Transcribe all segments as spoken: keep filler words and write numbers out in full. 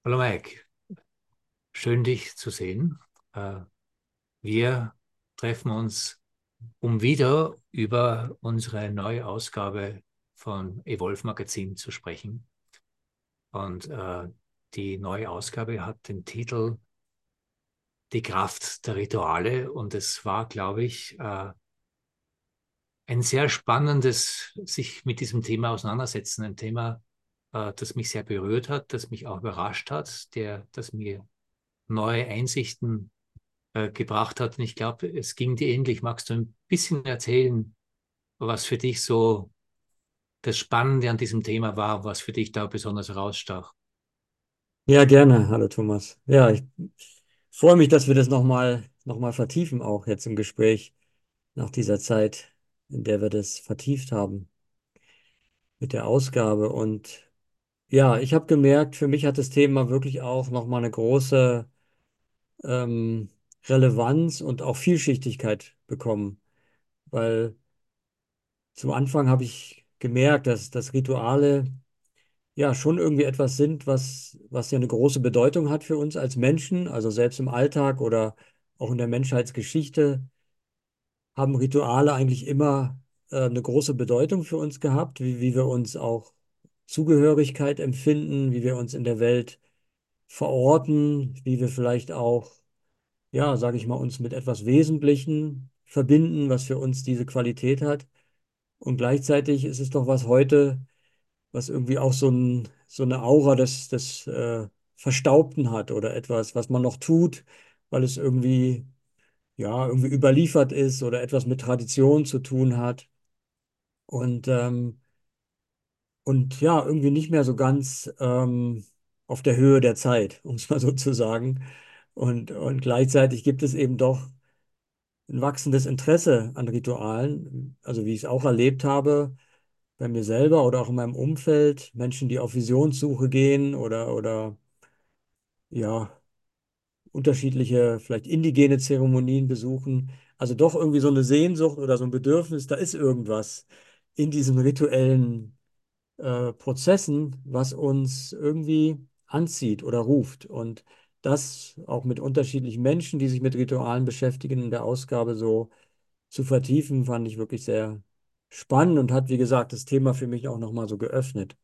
Hallo Mike, schön dich zu sehen. Äh, Wir treffen uns, um wieder über unsere neue Ausgabe von Evolve Magazin zu sprechen. Und äh, die neue Ausgabe hat den Titel Die Kraft der Rituale. Und es war, glaube ich, äh, ein sehr spannendes, sich mit diesem Thema auseinandersetzen. Ein Thema, äh, das mich sehr berührt hat, das mich auch überrascht hat, der, das mir neue Einsichten äh, gebracht hat. Und ich glaube, es ging dir ähnlich. Magst du ein bisschen erzählen, was für dich so das Spannende an diesem Thema war, was für dich da besonders herausstach? Ja, gerne. Hallo Thomas. Ja, ich freue mich, dass wir das nochmal noch mal vertiefen, auch jetzt im Gespräch nach dieser Zeit, in der wir das vertieft haben mit der Ausgabe. Und ja, ich habe gemerkt, für mich hat das Thema wirklich auch nochmal eine große ähm, Relevanz und auch Vielschichtigkeit bekommen, weil zum Anfang habe ich gemerkt, dass, dass Rituale ja schon irgendwie etwas sind, was, was ja eine große Bedeutung hat für uns als Menschen, also selbst im Alltag oder auch in der Menschheitsgeschichte haben Rituale eigentlich immer äh, eine große Bedeutung für uns gehabt, wie, wie wir uns auch Zugehörigkeit empfinden, wie wir uns in der Welt verorten, wie wir vielleicht auch, ja, sage ich mal, uns mit etwas Wesentlichem verbinden, was für uns diese Qualität hat. Und gleichzeitig ist es doch was heute, was irgendwie auch so ein, so eine Aura des, des äh, Verstaubten hat oder etwas, was man noch tut, weil es irgendwie, ja, irgendwie überliefert ist oder etwas mit Tradition zu tun hat. Und, ähm, und ja, irgendwie nicht mehr so ganz ähm, auf der Höhe der Zeit, um es mal so zu sagen. Und, und gleichzeitig gibt es eben doch ein wachsendes Interesse an Ritualen, also wie ich es auch erlebt habe bei mir selber oder auch in meinem Umfeld, Menschen, die auf Visionssuche gehen oder, oder ja, unterschiedliche, vielleicht indigene Zeremonien besuchen. Also doch irgendwie so eine Sehnsucht oder so ein Bedürfnis, da ist irgendwas in diesen rituellen äh, Prozessen, was uns irgendwie anzieht oder ruft. Und das auch mit unterschiedlichen Menschen, die sich mit Ritualen beschäftigen, in der Ausgabe so zu vertiefen, fand ich wirklich sehr spannend und hat, wie gesagt, das Thema für mich auch nochmal so geöffnet.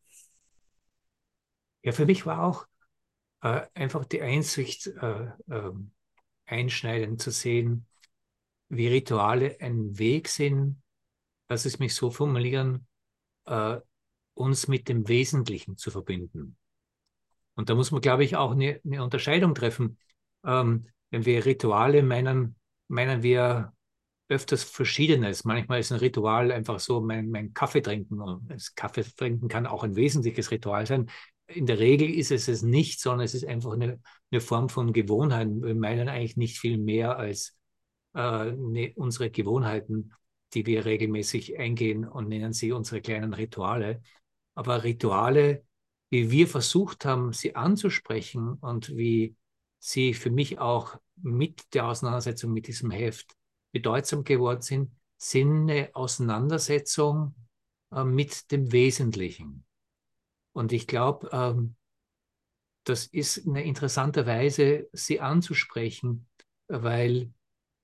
Ja, für mich war auch äh, einfach die Einsicht äh, ähm, einschneidend zu sehen, wie Rituale ein Weg sind, lass es mich so formulieren, äh, uns mit dem Wesentlichen zu verbinden. Und da muss man, glaube ich, auch eine, eine Unterscheidung treffen. Ähm, wenn wir Rituale meinen, meinen wir öfters Verschiedenes. Manchmal ist ein Ritual einfach so mein, mein Kaffee trinken. Und das Kaffee trinken kann auch ein wesentliches Ritual sein. In der Regel ist es es nicht, sondern es ist einfach eine, eine Form von Gewohnheit. Wir meinen eigentlich nicht viel mehr als äh, ne, unsere Gewohnheiten, die wir regelmäßig eingehen und nennen sie unsere kleinen Rituale. Aber Rituale, wie wir versucht haben, sie anzusprechen und wie sie für mich auch mit der Auseinandersetzung mit diesem Heft bedeutsam geworden sind, sind eine Auseinandersetzung äh, mit dem Wesentlichen. Und ich glaube, ähm, das ist eine interessante Weise, sie anzusprechen, weil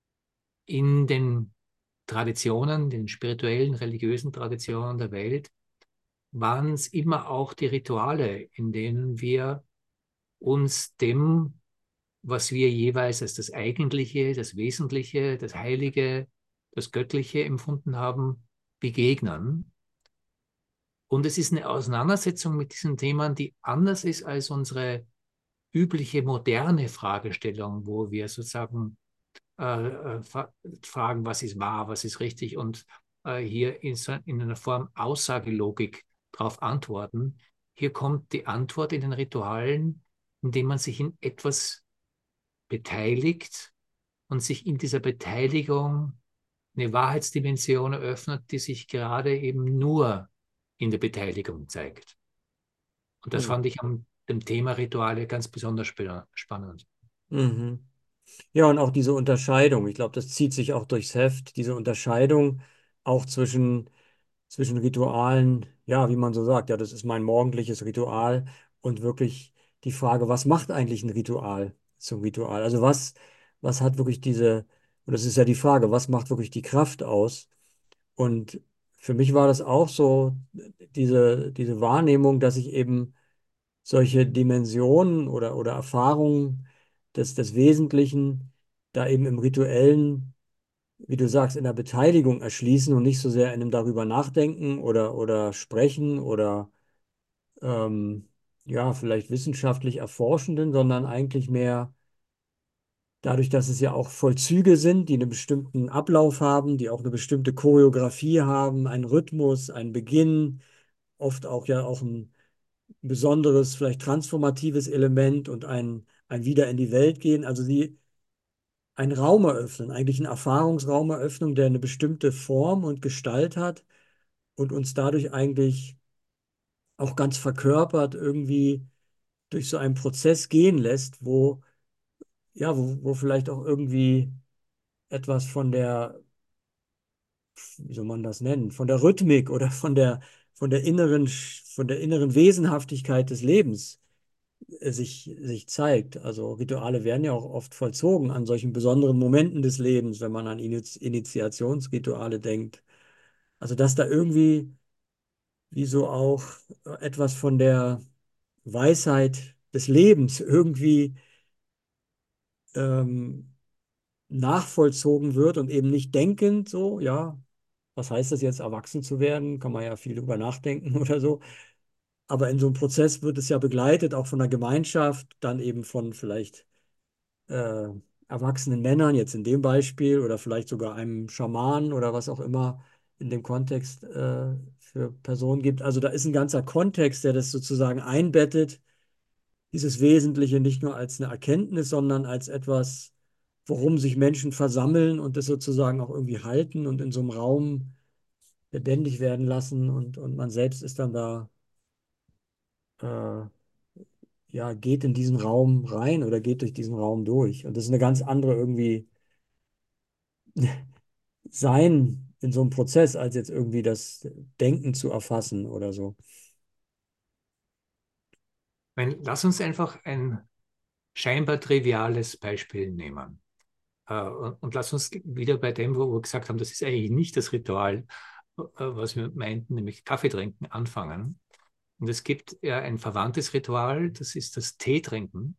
in den Traditionen, den spirituellen, religiösen Traditionen der Welt, waren es immer auch die Rituale, in denen wir uns dem, was wir jeweils als das Eigentliche, das Wesentliche, das Heilige, das Göttliche empfunden haben, begegnen. Und es ist eine Auseinandersetzung mit diesen Themen, die anders ist als unsere übliche moderne Fragestellung, wo wir sozusagen äh, äh, fra fragen, was ist wahr, was ist richtig und äh, hier in, so, in einer Form Aussagelogik darauf antworten. Hier kommt die Antwort in den Ritualen, indem man sich in etwas beteiligt und sich in dieser Beteiligung eine Wahrheitsdimension eröffnet, die sich gerade eben nur in der Beteiligung zeigt. Und das Mhm. fand ich am dem Thema Rituale ganz besonders spannend. Mhm. Ja, und auch diese Unterscheidung, ich glaube, das zieht sich auch durchs Heft, diese Unterscheidung auch zwischen, zwischen Ritualen, ja, wie man so sagt, ja, das ist mein morgendliches Ritual und wirklich die Frage, was macht eigentlich ein Ritual zum Ritual? Also was, was hat wirklich diese, und das ist ja die Frage, was macht wirklich die Kraft aus? Und für mich war das auch so, diese, diese Wahrnehmung, dass ich eben solche Dimensionen oder, oder Erfahrungen des, des Wesentlichen da eben im Rituellen, wie du sagst, in der Beteiligung erschließen und nicht so sehr in dem darüber nachdenken oder, oder sprechen oder ähm, ja, vielleicht wissenschaftlich erforschenden, sondern eigentlich mehr dadurch, dass es ja auch Vollzüge sind, die einen bestimmten Ablauf haben, die auch eine bestimmte Choreografie haben, einen Rhythmus, einen Beginn, oft auch ja auch ein besonderes, vielleicht transformatives Element und ein, ein Wieder in die Welt gehen. Also die einen Raum eröffnen, eigentlich einen Erfahrungsraum eröffnen, der eine bestimmte Form und Gestalt hat und uns dadurch eigentlich auch ganz verkörpert irgendwie durch so einen Prozess gehen lässt, wo, ja, wo, wo vielleicht auch irgendwie etwas von der, wie soll man das nennen, von der Rhythmik oder von der, von der inneren, von der inneren Wesenhaftigkeit des Lebens äh, sich, sich zeigt. Also Rituale werden ja auch oft vollzogen an solchen besonderen Momenten des Lebens, wenn man an Iniz- Initiationsrituale denkt. Also dass da irgendwie wie so auch etwas von der Weisheit des Lebens irgendwie ähm, nachvollzogen wird und eben nicht denkend so, ja, was heißt das jetzt, erwachsen zu werden? Kann man ja viel drüber nachdenken oder so. Aber in so einem Prozess wird es ja begleitet, auch von der Gemeinschaft, dann eben von vielleicht äh, erwachsenen Männern, jetzt in dem Beispiel, oder vielleicht sogar einem Schamanen oder was auch immer in dem Kontext äh, für Personen gibt. Also da ist ein ganzer Kontext, der das sozusagen einbettet, dieses Wesentliche nicht nur als eine Erkenntnis, sondern als etwas, worum sich Menschen versammeln und das sozusagen auch irgendwie halten und in so einem Raum lebendig werden lassen und, und man selbst ist dann da, äh, ja, geht in diesen Raum rein oder geht durch diesen Raum durch. Und das ist eine ganz andere irgendwie Sein in so einem Prozess, als jetzt irgendwie das Denken zu erfassen oder so. Wenn, lass uns einfach ein scheinbar triviales Beispiel nehmen. Äh, und, und lass uns wieder bei dem, wo wir gesagt haben, das ist eigentlich nicht das Ritual, äh, was wir meinten, nämlich Kaffee trinken, anfangen. Und es gibt ja ein verwandtes Ritual, das ist das Tee trinken.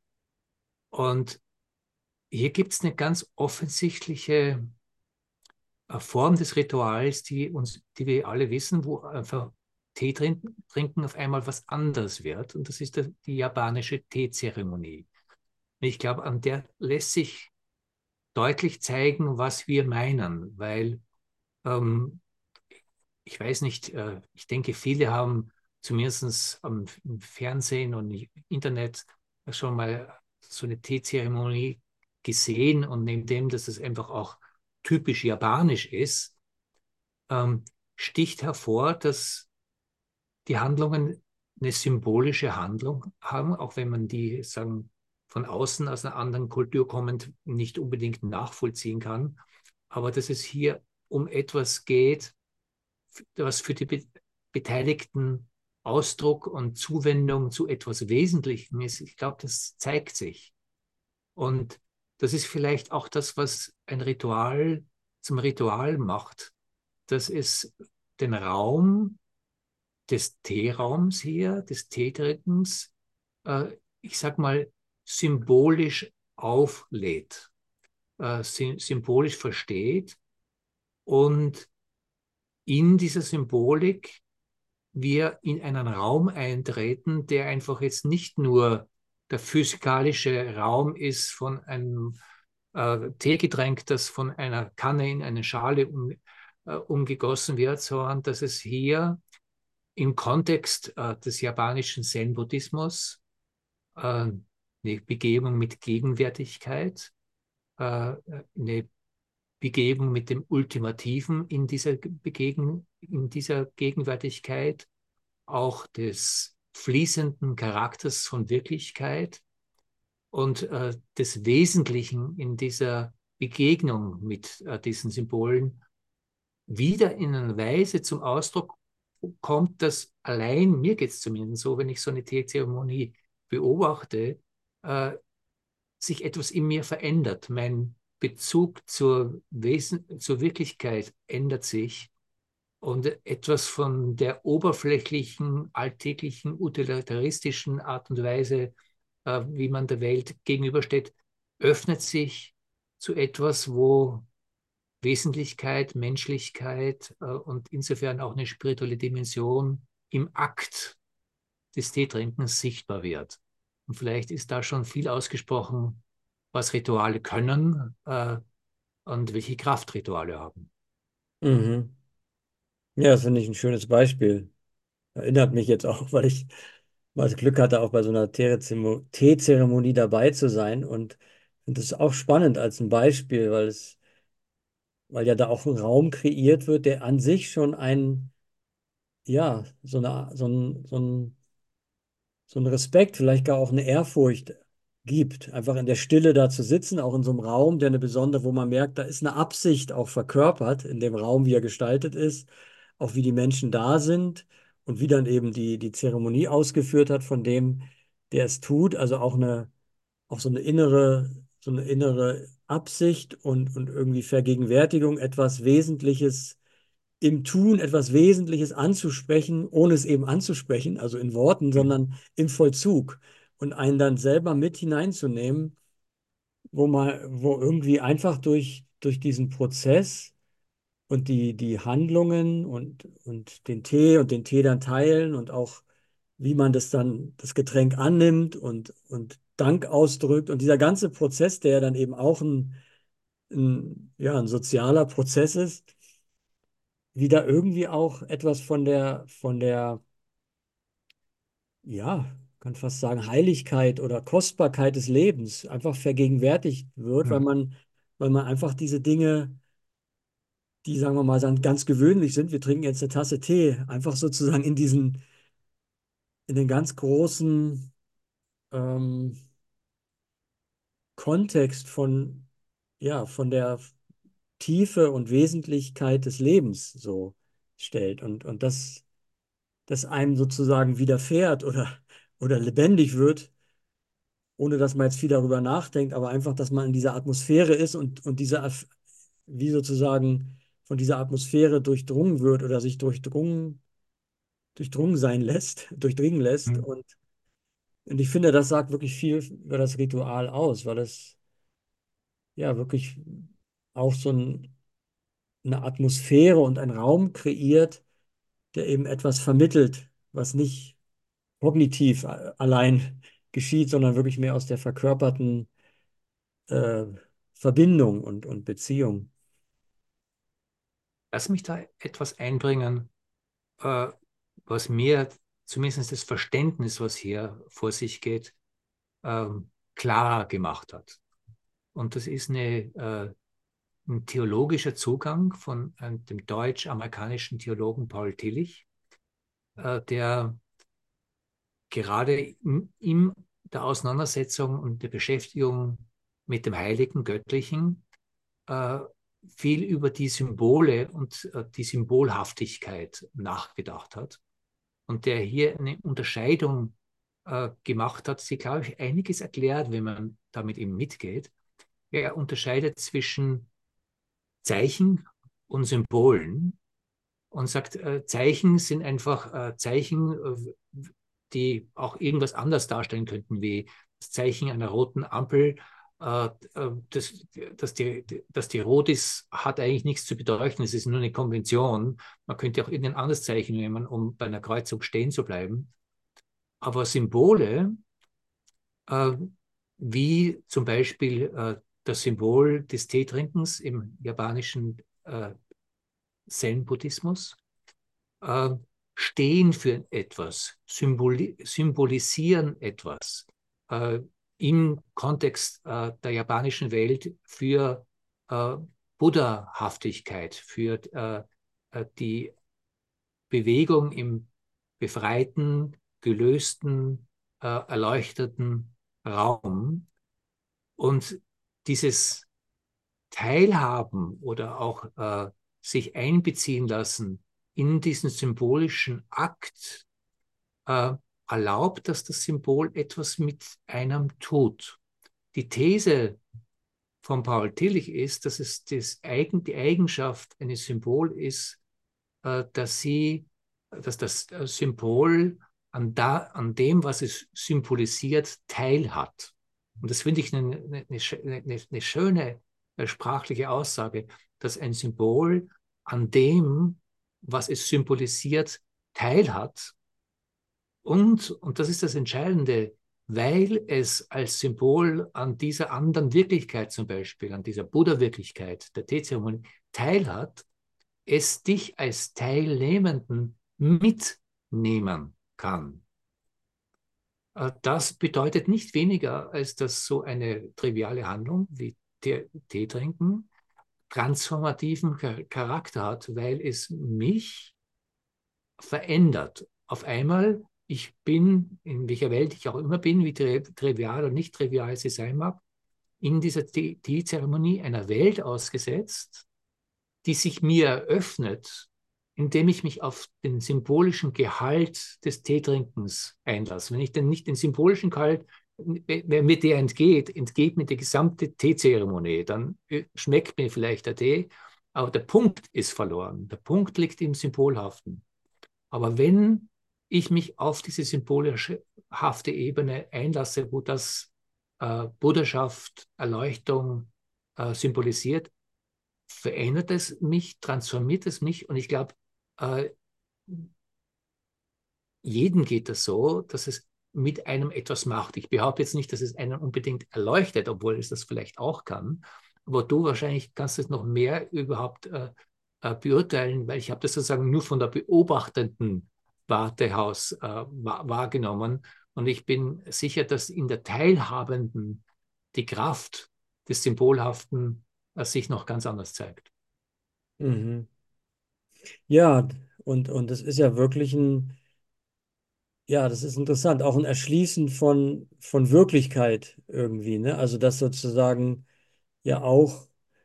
Und hier gibt es eine ganz offensichtliche äh, Form des Rituals, die uns, die wir alle wissen, wo einfach Tee trinken, trinken auf einmal was anderes wird. Und das ist der, die japanische Teezeremonie. Ich glaube, an der lässt sich deutlich zeigen, was wir meinen, weil ähm, ich weiß nicht, äh, ich denke, viele haben zumindest am im Fernsehen und im Internet schon mal so eine Teezeremonie gesehen und neben dem, dass es einfach auch typisch japanisch ist, ähm, sticht hervor, dass die Handlungen eine symbolische Handlung haben, auch wenn man die, sagen, von außen aus einer anderen Kultur kommend nicht unbedingt nachvollziehen kann. Aber dass es hier um etwas geht, was für die Be Beteiligten Ausdruck und Zuwendung zu etwas Wesentlichem ist. Ich glaube, das zeigt sich. Und das ist vielleicht auch das, was ein Ritual zum Ritual macht, dass es den Raum des Teeraums hier, des Teetrinkens, äh, ich sag mal, symbolisch auflädt, äh, sy symbolisch versteht und in dieser Symbolik wir in einen Raum eintreten, der einfach jetzt nicht nur der physikalische Raum ist von einem äh, Teegetränk, das von einer Kanne in eine Schale um, äh, umgegossen wird, sondern dass es hier im Kontext äh, des japanischen Zen-Buddhismus äh, eine Begegnung mit Gegenwärtigkeit, äh, eine Begegnung mit dem Ultimativen in dieser, Begegn in dieser Gegenwärtigkeit, auch des fließenden Charakters von Wirklichkeit und äh, des Wesentlichen in dieser Begegnung mit äh, diesen Symbolen wieder in einer Weise zum Ausdruck kommt, dass allein, mir geht es zumindest so, wenn ich so eine Teezeremonie beobachte, äh, sich etwas in mir verändert. Mein Bezug zur Wesen, zur Wirklichkeit ändert sich und etwas von der oberflächlichen, alltäglichen, utilitaristischen Art und Weise, äh, wie man der Welt gegenübersteht, öffnet sich zu etwas, wo Wesentlichkeit, Menschlichkeit äh, und insofern auch eine spirituelle Dimension im Akt des Teetrinkens sichtbar wird. Und vielleicht ist da schon viel ausgesprochen, was Rituale können äh, und welche Kraft Rituale haben. Mhm. Ja, das finde ich ein schönes Beispiel. Erinnert mich jetzt auch, weil ich mal das Glück hatte, auch bei so einer Teezeremo- Teezeremonie dabei zu sein. Und finde das auch spannend als ein Beispiel, weil es, weil ja da auch ein Raum kreiert wird, der an sich schon ein, ja, so eine, so ein, so ein so einen Respekt, vielleicht gar auch eine Ehrfurcht gibt. Einfach in der Stille da zu sitzen, auch in so einem Raum, der eine besondere, wo man merkt, da ist eine Absicht auch verkörpert in dem Raum, wie er gestaltet ist, auch wie die Menschen da sind und wie dann eben die, die Zeremonie ausgeführt hat von dem, der es tut. Also auch eine, auch so eine innere, so eine innere Absicht und, und irgendwie Vergegenwärtigung, etwas Wesentliches im Tun etwas Wesentliches anzusprechen, ohne es eben anzusprechen, also in Worten, Mhm. sondern im Vollzug und einen dann selber mit hineinzunehmen, wo man, wo irgendwie einfach durch, durch diesen Prozess und die, die Handlungen und, und den Tee und den Tee dann teilen und auch wie man das dann, das Getränk annimmt und, und Dank ausdrückt und dieser ganze Prozess, der ja dann eben auch ein, ein, ja, ein sozialer Prozess ist, wie da irgendwie auch etwas von der, von der, ja, kann fast sagen, Heiligkeit oder Kostbarkeit des Lebens einfach vergegenwärtigt wird, weil Mhm. man, weil man einfach diese Dinge, die, sagen wir mal, dann ganz gewöhnlich sind, wir trinken jetzt eine Tasse Tee, einfach sozusagen in diesen, in den ganz großen ähm, Kontext von, ja, von der Tiefe und Wesentlichkeit des Lebens so stellt. Und, und das das einem sozusagen widerfährt oder, oder lebendig wird, ohne dass man jetzt viel darüber nachdenkt, aber einfach, dass man in dieser Atmosphäre ist und, und diese, Af- wie sozusagen von dieser Atmosphäre durchdrungen wird oder sich durchdrungen, durchdrungen sein lässt, durchdringen lässt. Mhm. Und, und ich finde, das sagt wirklich viel über das Ritual aus, weil es ja wirklich auch so ein, eine Atmosphäre und einen Raum kreiert, der eben etwas vermittelt, was nicht kognitiv a- allein geschieht, sondern wirklich mehr aus der verkörperten äh, Verbindung und, und Beziehung. Lass mich da etwas einbringen, äh, was mir zumindest das Verständnis, was hier vor sich geht, ähm, klar gemacht hat. Und das ist eine, äh, ein theologischer Zugang von äh, dem deutsch-amerikanischen Theologen Paul Tillich, äh, der gerade in, in der Auseinandersetzung und der Beschäftigung mit dem Heiligen, Göttlichen äh, viel über die Symbole und äh, die Symbolhaftigkeit nachgedacht hat und der hier eine Unterscheidung äh, gemacht hat, die, glaube ich, einiges erklärt, wenn man damit eben mitgeht. Er unterscheidet zwischen Zeichen und Symbolen und sagt, äh, Zeichen sind einfach äh, Zeichen, äh, die auch irgendwas anders darstellen könnten, wie das Zeichen einer roten Ampel. Äh, äh, das, dass, die, dass die rot ist, hat eigentlich nichts zu bedeuten. Es ist nur eine Konvention. Man könnte auch irgendein anderes Zeichen nehmen, um bei einer Kreuzung stehen zu bleiben. Aber Symbole, äh, wie zum Beispiel äh, das Symbol des Teetrinkens im japanischen äh, Zen-Buddhismus, äh, stehen für etwas, symboli symbolisieren etwas äh, im Kontext äh, der japanischen Welt für äh, Buddhahaftigkeit, für äh, äh, die Bewegung im befreiten, gelösten, äh, erleuchteten Raum. Und dieses Teilhaben oder auch äh, sich einbeziehen lassen in diesen symbolischen Akt äh, erlaubt, dass das Symbol etwas mit einem tut. Die These von Paul Tillich ist, dass es das Eigen, die Eigenschaft eines Symbols ist, äh, dass, sie, dass das Symbol an, da, an dem, was es symbolisiert, teilhat. Und das finde ich eine, eine, eine, eine schöne äh, sprachliche Aussage, dass ein Symbol an dem, was es symbolisiert, teilhat. Und, und das ist das Entscheidende, weil es als Symbol an dieser anderen Wirklichkeit zum Beispiel, an dieser Buddha-Wirklichkeit der Teezeremonie teilhat, es dich als Teilnehmenden mitnehmen kann. Das bedeutet nicht weniger, als dass so eine triviale Handlung wie Tee, Tee trinken transformativen Charakter hat, weil es mich verändert. Auf einmal, ich bin, in welcher Welt ich auch immer bin, wie tri trivial oder nicht trivial sie sein mag, in dieser Teezeremonie einer Welt ausgesetzt, die sich mir eröffnet, indem ich mich auf den symbolischen Gehalt des Teetrinkens einlasse. Wenn ich denn nicht den symbolischen Gehalt, wenn mir der entgeht, entgeht mir die gesamte Teezeremonie, dann schmeckt mir vielleicht der Tee, aber der Punkt ist verloren. Der Punkt liegt im Symbolhaften. Aber wenn ich mich auf diese symbolhafte Ebene einlasse, wo das äh, Buddhaschaft, Erleuchtung äh, symbolisiert, verändert es mich, transformiert es mich und ich glaube, äh, jedem geht das so, dass es mit einem etwas macht. Ich behaupte jetzt nicht, dass es einen unbedingt erleuchtet, obwohl es das vielleicht auch kann, aber du wahrscheinlich kannst es noch mehr überhaupt äh, äh, beurteilen, weil ich habe das sozusagen nur von der beobachtenden Warte aus äh, wahrgenommen und ich bin sicher, dass in der Teilhabenden die Kraft des Symbolhaften äh, sich noch ganz anders zeigt. Mhm. Ja, und, und das ist ja wirklich ein, ja, das ist interessant, auch ein Erschließen von, von Wirklichkeit irgendwie, ne? Also dass sozusagen ja auch,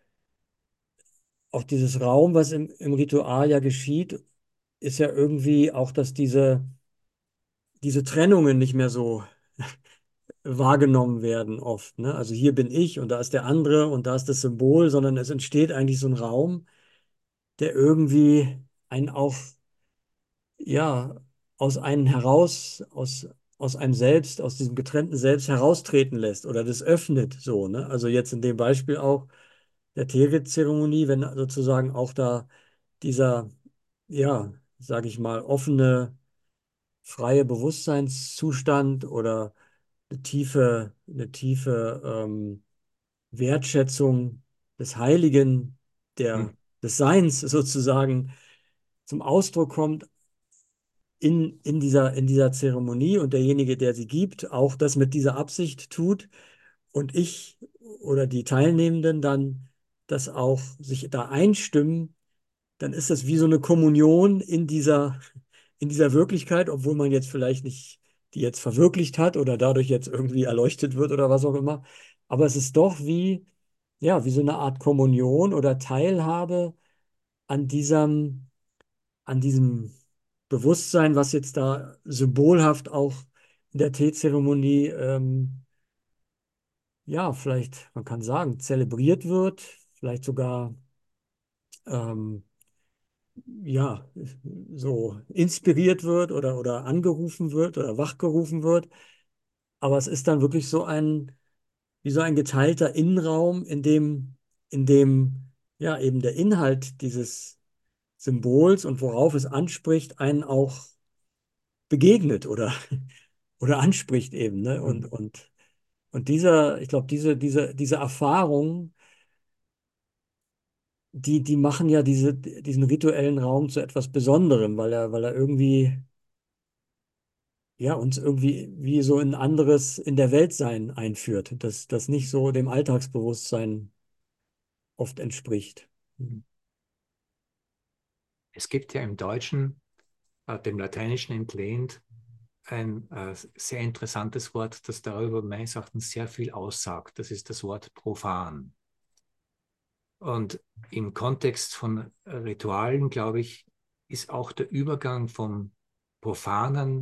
auch dieses Raum, was im, im Ritual ja geschieht, ist ja irgendwie auch, dass diese, diese Trennungen nicht mehr so wahrgenommen werden oft, ne? Also hier bin ich und da ist der andere und da ist das Symbol, sondern es entsteht eigentlich so ein Raum, der irgendwie einen auch, ja, aus einem heraus, aus, aus einem selbst, aus diesem getrennten Selbst heraustreten lässt oder das öffnet so, ne? Also jetzt in dem Beispiel auch der Terit-Zeremonie, wenn sozusagen auch da dieser, ja, sage ich mal, offene, freie Bewusstseinszustand oder eine tiefe, eine tiefe ähm, Wertschätzung des Heiligen, Hm. der, des Seins sozusagen zum Ausdruck kommt in, in dieser, in dieser Zeremonie und derjenige, der sie gibt, auch das mit dieser Absicht tut und ich oder die Teilnehmenden dann das auch sich da einstimmen, dann ist das wie so eine Kommunion in dieser, in dieser Wirklichkeit, obwohl man jetzt vielleicht nicht die jetzt verwirklicht hat oder dadurch jetzt irgendwie erleuchtet wird oder was auch immer. Aber es ist doch wie, ja, wie so eine Art Kommunion oder Teilhabe an diesem, an diesem Bewusstsein, was jetzt da symbolhaft auch in der Teezeremonie, ähm, ja, vielleicht, man kann sagen, zelebriert wird, vielleicht sogar, ähm, ja, so inspiriert wird oder, oder angerufen wird oder wachgerufen wird. Aber es ist dann wirklich so ein, wie so ein geteilter Innenraum, in dem, in dem, ja, eben der Inhalt dieses Symbols und worauf es anspricht, einen auch begegnet oder, oder anspricht eben, ne? Und, Hm. und, und dieser, ich glaube, diese, diese, diese Erfahrung, die, die machen ja diese, diesen rituellen Raum zu etwas Besonderem, weil er, weil er irgendwie, ja, uns irgendwie wie so in ein anderes in der Weltsein einführt, das, das nicht so dem Alltagsbewusstsein oft entspricht. Es gibt ja im Deutschen, äh, dem Lateinischen entlehnt, ein äh, sehr interessantes Wort, das darüber meines Erachtens sehr viel aussagt. Das ist das Wort profan. Und im Kontext von Ritualen, glaube ich, ist auch der Übergang vom Profanen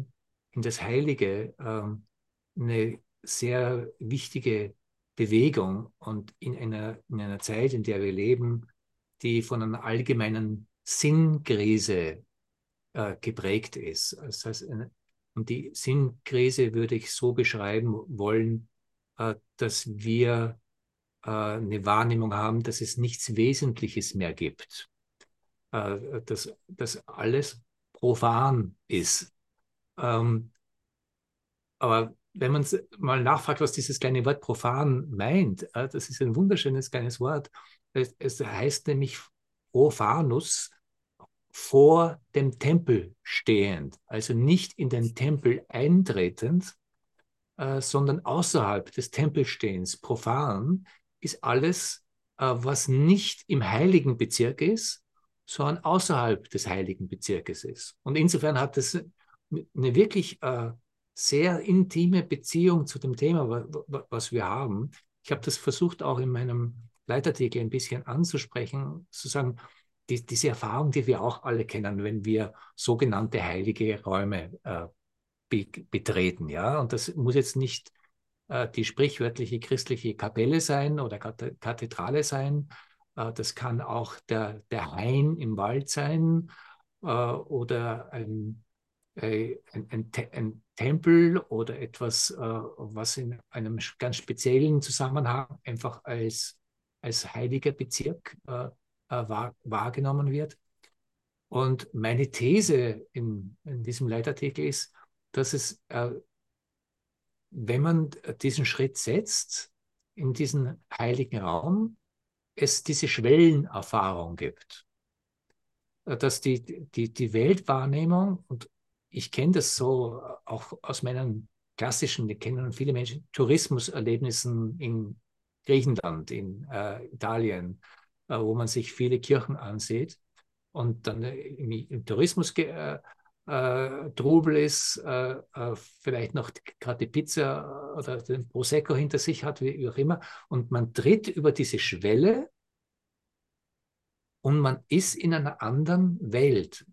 in das Heilige ähm, eine sehr wichtige Bewegung und in einer, in einer Zeit, in der wir leben, die von einer allgemeinen Sinnkrise äh, geprägt ist. Das heißt, eine, und die Sinnkrise würde ich so beschreiben wollen, äh, dass wir äh, eine Wahrnehmung haben, dass es nichts Wesentliches mehr gibt, äh, dass, dass alles profan ist. Ähm, aber wenn man mal nachfragt, was dieses kleine Wort profan meint, äh, das ist ein wunderschönes kleines Wort. Es, es heißt nämlich profanus, vor dem Tempel stehend, also nicht in den Tempel eintretend, äh, sondern außerhalb des Tempelstehens. Profan ist alles, äh, was nicht im heiligen Bezirk ist, sondern außerhalb des heiligen Bezirkes ist. Und insofern hat es eine wirklich äh, sehr intime Beziehung zu dem Thema, was wir haben. Ich habe das versucht auch in meinem Leitartikel ein bisschen anzusprechen, zu sagen, die, diese Erfahrung, die wir auch alle kennen, wenn wir sogenannte heilige Räume äh, be betreten. Ja? Und das muss jetzt nicht äh, die sprichwörtliche christliche Kapelle sein oder Kathedrale sein. Äh, das kann auch der, der Hain im Wald sein äh, oder ein, äh, ein, ein, Te ein, Tempel oder etwas, äh, was in einem ganz speziellen Zusammenhang einfach als, als heiliger Bezirk äh, äh, wahr, wahrgenommen wird. Und meine These in, in diesem Leitartikel ist, dass es, äh, wenn man diesen Schritt setzt, in diesen heiligen Raum, es diese Schwellenerfahrung gibt. Äh, Dass die, die, die Weltwahrnehmung, und ich kenne das so auch aus meinen klassischen, die kennen viele Menschen, Tourismuserlebnissen in Griechenland, in äh, Italien, äh, wo man sich viele Kirchen ansieht und dann im, im Tourismus äh, äh, Trubel ist, äh, äh, vielleicht noch gerade die Pizza oder den Prosecco hinter sich hat, wie, wie auch immer, und man tritt über diese Schwelle und man ist in einer anderen Welt.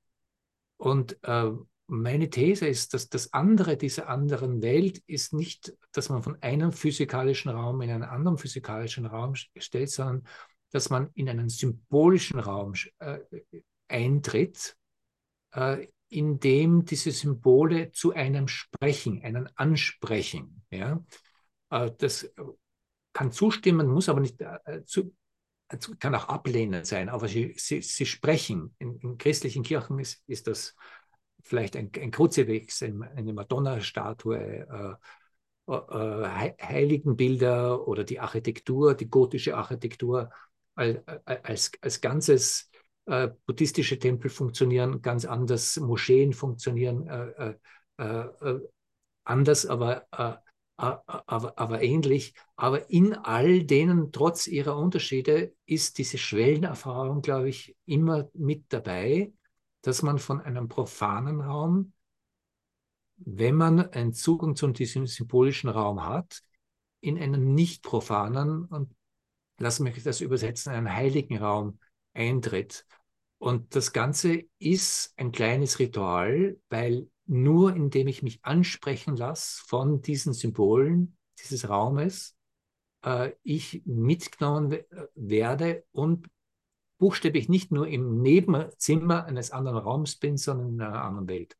Und äh, meine These ist, dass das andere dieser anderen Welt ist nicht, dass man von einem physikalischen Raum in einen anderen physikalischen Raum stellt, sondern dass man in einen symbolischen Raum äh, eintritt, äh, in dem diese Symbole zu einem sprechen, einen ansprechen. Ja? Äh, das kann zustimmen, muss aber nicht äh, zu, kann auch ablehnend sein, aber sie, sie, sie sprechen. In, in christlichen Kirchen ist, ist das vielleicht ein, ein Kruzifix, eine Madonna-Statue, äh, äh, Heiligenbilder oder die Architektur, die gotische Architektur als, als, als Ganzes. Äh, buddhistische Tempel funktionieren ganz anders, Moscheen funktionieren äh, äh, äh, anders, aber, äh, äh, aber, aber ähnlich. Aber in all denen, trotz ihrer Unterschiede, ist diese Schwellenerfahrung, glaube ich, immer mit dabei, dass man von einem profanen Raum, wenn man einen Zugang zu diesem symbolischen Raum hat, in einen nicht profanen, und lass mich das übersetzen, einen heiligen Raum eintritt. Und das Ganze ist ein kleines Ritual, weil nur indem ich mich ansprechen lasse von diesen Symbolen dieses Raumes, äh, ich mitgenommen werde und buchstäblich nicht nur im Nebenzimmer eines anderen Raums bin, sondern in einer anderen Welt.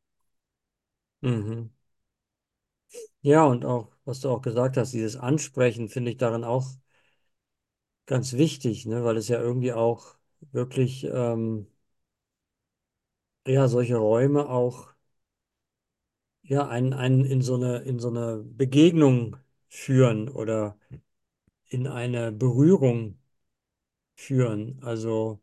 Mhm. Ja, und auch, was du auch gesagt hast, dieses Ansprechen finde ich darin auch ganz wichtig, ne? Weil es ja irgendwie auch wirklich, ähm, ja, solche Räume auch, ja, einen, einen in so eine, in so eine Begegnung führen oder in eine Berührung führen. Also,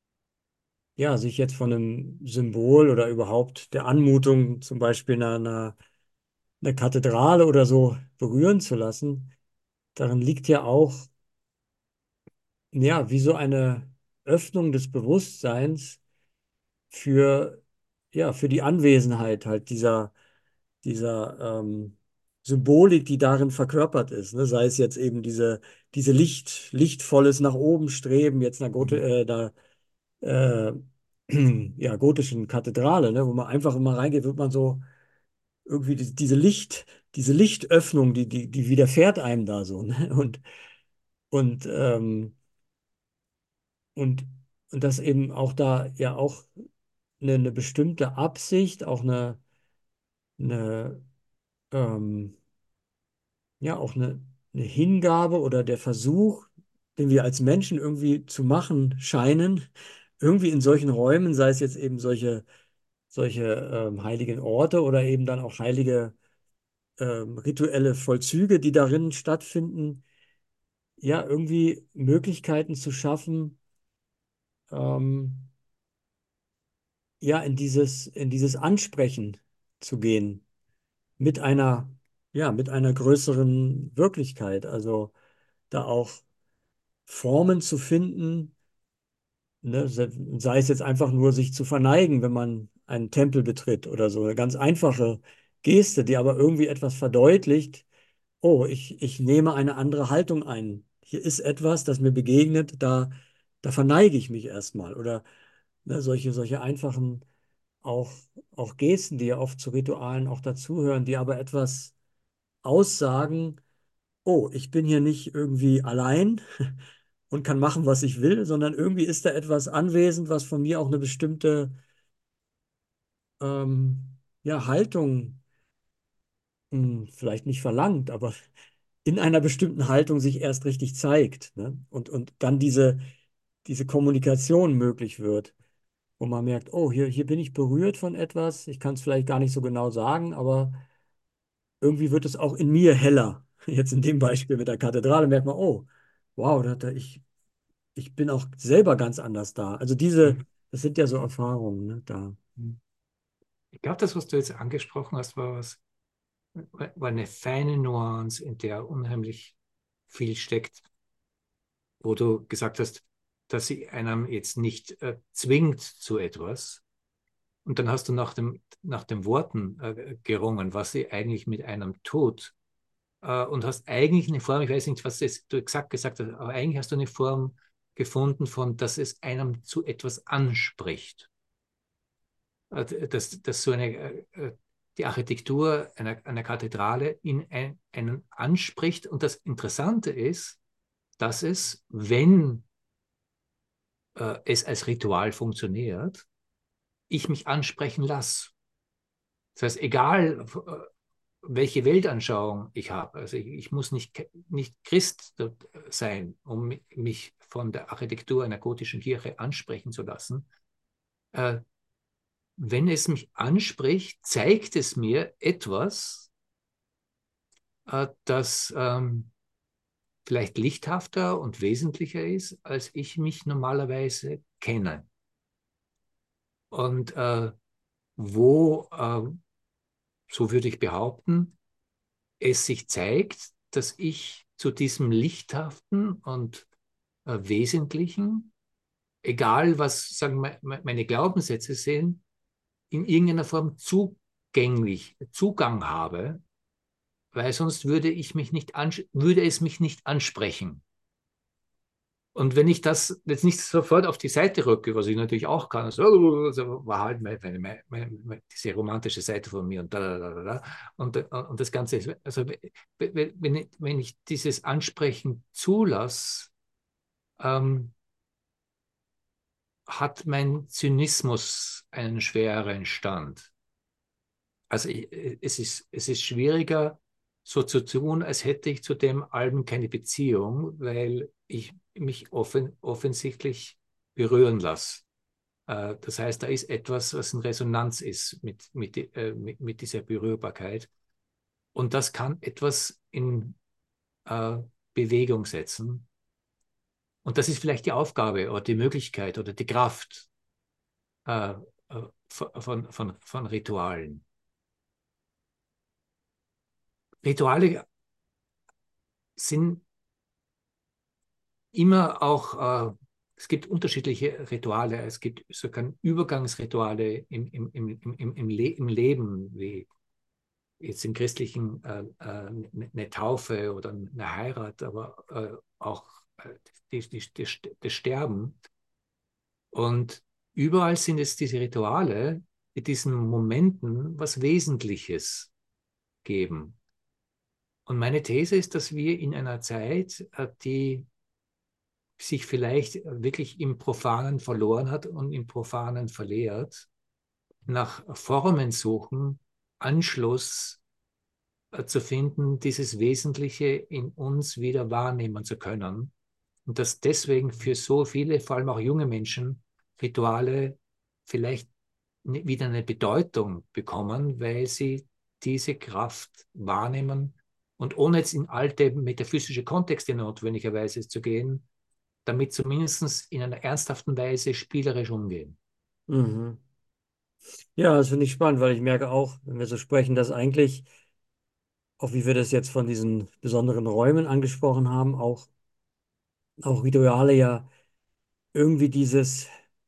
ja, sich jetzt von einem Symbol oder überhaupt der Anmutung, zum Beispiel einer, einer, einer Kathedrale oder so, berühren zu lassen, darin liegt ja auch, ja, wie so eine Öffnung des Bewusstseins für, ja, für die Anwesenheit halt dieser, dieser ähm, Symbolik, die darin verkörpert ist. Ne? Sei es jetzt eben diese, diese Licht, lichtvolles nach oben streben, jetzt einer, Gote, Mhm. äh, da, äh, ja, gotischen Kathedrale, ne? Wo man einfach immer reingeht, wird man so irgendwie die- diese Licht, diese Lichtöffnung, die, die, die widerfährt einem da so. Ne? Und, und, ähm, und, und dass eben auch da ja auch eine, eine bestimmte Absicht, auch eine, eine ähm, ja, auch eine, eine Hingabe oder der Versuch, den wir als Menschen irgendwie zu machen scheinen, irgendwie in solchen Räumen, sei es jetzt eben solche, solche ähm, heiligen Orte oder eben dann auch heilige ähm, rituelle Vollzüge, die darin stattfinden, ja, irgendwie Möglichkeiten zu schaffen, ähm, ja, in dieses, in dieses Ansprechen zu gehen mit einer, ja, mit einer größeren Wirklichkeit. Also da auch Formen zu finden, ne, se- sei es jetzt einfach nur sich zu verneigen, wenn man einen Tempel betritt oder so, eine ganz einfache Geste, die aber irgendwie etwas verdeutlicht. Oh, ich, ich nehme eine andere Haltung ein. Hier ist etwas, das mir begegnet, da, da verneige ich mich erstmal. Oder ne, solche, solche einfachen auch, auch Gesten, die ja oft zu Ritualen auch dazugehören, die aber etwas aussagen. Oh, ich bin hier nicht irgendwie allein und kann machen, was ich will, sondern irgendwie ist da etwas anwesend, was von mir auch eine bestimmte ähm, ja, Haltung, hm, vielleicht nicht verlangt, aber in einer bestimmten Haltung sich erst richtig zeigt, ne? Und, und dann diese, diese Kommunikation möglich wird, wo man merkt, oh, hier, hier bin ich berührt von etwas, ich kann es vielleicht gar nicht so genau sagen, aber irgendwie wird es auch in mir heller. Jetzt in dem Beispiel mit der Kathedrale merkt man, oh, wow, da, da, ich, ich bin auch selber ganz anders da. Also diese, Mhm. das sind ja so Erfahrungen, ne, da. Ich glaube, das, was du jetzt angesprochen hast, war, was, war eine feine Nuance, in der unheimlich viel steckt, wo du gesagt hast, dass sie einem jetzt nicht äh, zwingt zu etwas. Und dann hast du nach dem, nach den Worten äh, gerungen, was sie eigentlich mit einem tut. Äh, und hast eigentlich eine Form, ich weiß nicht, was jetzt du exakt gesagt hast, aber eigentlich hast du eine Form gefunden von, dass es einem zu etwas anspricht. Äh, dass, dass so eine, äh, die Architektur einer, einer Kathedrale in ein, einen anspricht. Und das Interessante ist, dass es, wenn äh, es als Ritual funktioniert, ich mich ansprechen lasse. Das heißt, egal äh, welche Weltanschauung ich habe, also ich, ich muss nicht, nicht Christ sein, um mich von der Architektur einer gotischen Kirche ansprechen zu lassen. Äh, wenn es mich anspricht, zeigt es mir etwas, äh, das ähm, vielleicht lichthafter und wesentlicher ist, als ich mich normalerweise kenne. Und äh, wo, äh, so würde ich behaupten, es sich zeigt, dass ich zu diesem Lichthaften und äh, Wesentlichen, egal was sagen me meine Glaubenssätze sind, in irgendeiner Form zugänglich, Zugang habe, weil sonst würde ich mich nicht würde es mich nicht ansprechen. Und wenn ich das jetzt nicht sofort auf die Seite rücke, was ich natürlich auch kann, so, also war halt meine, meine, meine, meine, diese romantische Seite von mir und da, da, da, da. Und, und das Ganze ist, also wenn ich, wenn ich dieses Ansprechen zulasse, ähm, hat mein Zynismus einen schwereren Stand. Also ich, es ist, es ist schwieriger, so zu tun, als hätte ich zu dem Alben keine Beziehung, weil ich mich offen, offensichtlich berühren lasse. Äh, das heißt, da ist etwas, was in Resonanz ist mit, mit, äh, mit, mit dieser Berührbarkeit. Und das kann etwas in äh, Bewegung setzen. Und das ist vielleicht die Aufgabe oder die Möglichkeit oder die Kraft äh, äh, von, von, von Ritualen. Rituale sind immer auch, äh, es gibt unterschiedliche Rituale, es gibt sogar Übergangsrituale im, im, im, im, im, Le im Leben, wie jetzt im christlichen äh, äh, eine Taufe oder eine Heirat, aber äh, auch äh, die, die, die, das Sterben. Und überall sind es diese Rituale, in diesen Momenten was Wesentliches. geben. Und meine These ist, dass wir in einer Zeit, äh, die sich vielleicht wirklich im Profanen verloren hat und im Profanen verlehrt, nach Formen suchen, Anschluss äh, zu finden, dieses Wesentliche in uns wieder wahrnehmen zu können. Und dass deswegen für so viele, vor allem auch junge Menschen, Rituale vielleicht ne- wieder eine Bedeutung bekommen, weil sie diese Kraft wahrnehmen und ohne jetzt in alte metaphysische Kontexte notwendigerweise zu gehen, damit zumindest in einer ernsthaften Weise spielerisch umgehen. Mhm. Ja, das finde ich spannend, weil ich merke auch, wenn wir so sprechen, dass eigentlich, auch wie wir das jetzt von diesen besonderen Räumen angesprochen haben, auch, auch Rituale ja irgendwie dieses,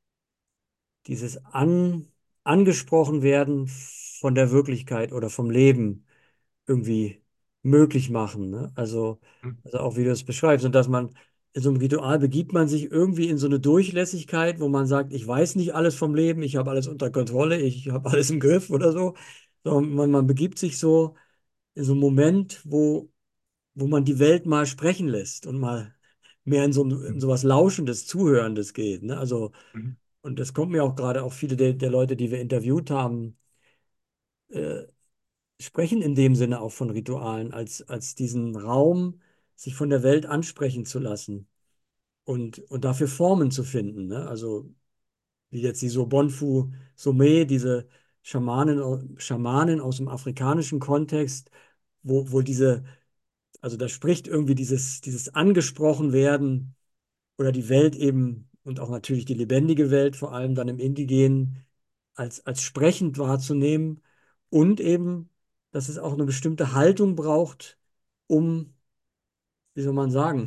dieses an, angesprochen werden von der Wirklichkeit oder vom Leben irgendwie möglich machen. Ne? Also, also auch wie du es beschreibst, und dass man in so einem Ritual begibt man sich irgendwie in so eine Durchlässigkeit, wo man sagt, ich weiß nicht alles vom Leben, ich habe alles unter Kontrolle, ich habe alles im Griff oder so. Sondern man, man begibt sich so in so einen Moment, wo, wo man die Welt mal sprechen lässt und mal mehr in so, ein- in so was Lauschendes, Zuhörendes geht. Ne? Also, und das kommt mir auch gerade, auch viele der, der Leute, die wir interviewt haben, äh, sprechen in dem Sinne auch von Ritualen, als, als diesen Raum, sich von der Welt ansprechen zu lassen und, und dafür Formen zu finden. Ne? Also wie jetzt die Sobonfu Somé, diese Schamanen, Schamanen aus dem afrikanischen Kontext, wo, wo diese, also da spricht irgendwie dieses, dieses angesprochen werden oder die Welt eben und auch natürlich die lebendige Welt, vor allem dann im Indigenen, als, als sprechend wahrzunehmen und eben, dass es auch eine bestimmte Haltung braucht, um, wie soll man sagen,